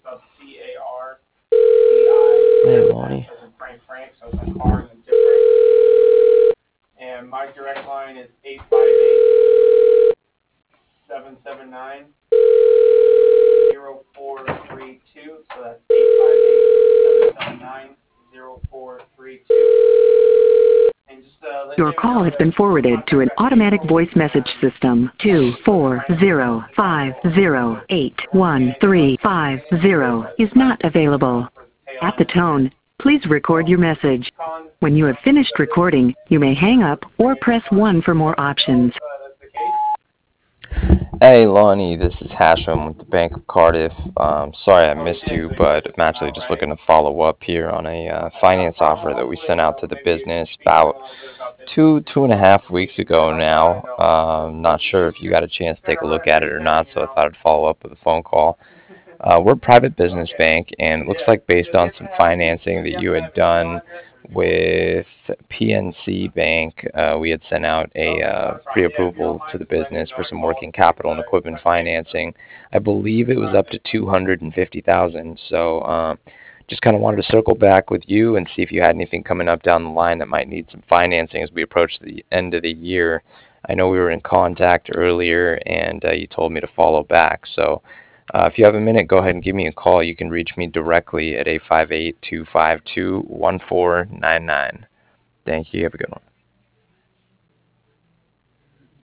Hey, Lonnie. And my direct line is 858-779-0432. So that's 858-779-0432. And just let Your Jimmy call know has that been forwarded to an automatic voice message system. 240508135 is not available. At the tone, please record your message. When you have finished recording, you may hang up or press 1 for more options. that's the case. Hey, Lonnie, this is Hashem with the Bank of Cardiff. Sorry I missed you, but I'm actually just looking to follow up here on a finance offer that we sent out to the business about 2.5 weeks ago now. Not sure if you got a chance to take a look at it or not, so I thought I'd follow up with a phone call. We're a private business bank, and it looks like based on some financing that you had done with PNC Bank, we had sent out a pre-approval to the business for some working capital and equipment financing. I believe it was up to $250,000. So just kind of wanted to circle back with you and see if you had anything coming up down the line that might need some financing as we approach the end of the year. I know we were in contact earlier, and you told me to follow back. So if you have a minute, go ahead and give me a call. You can reach me directly at 858-252-1499. Thank you. Have a good one.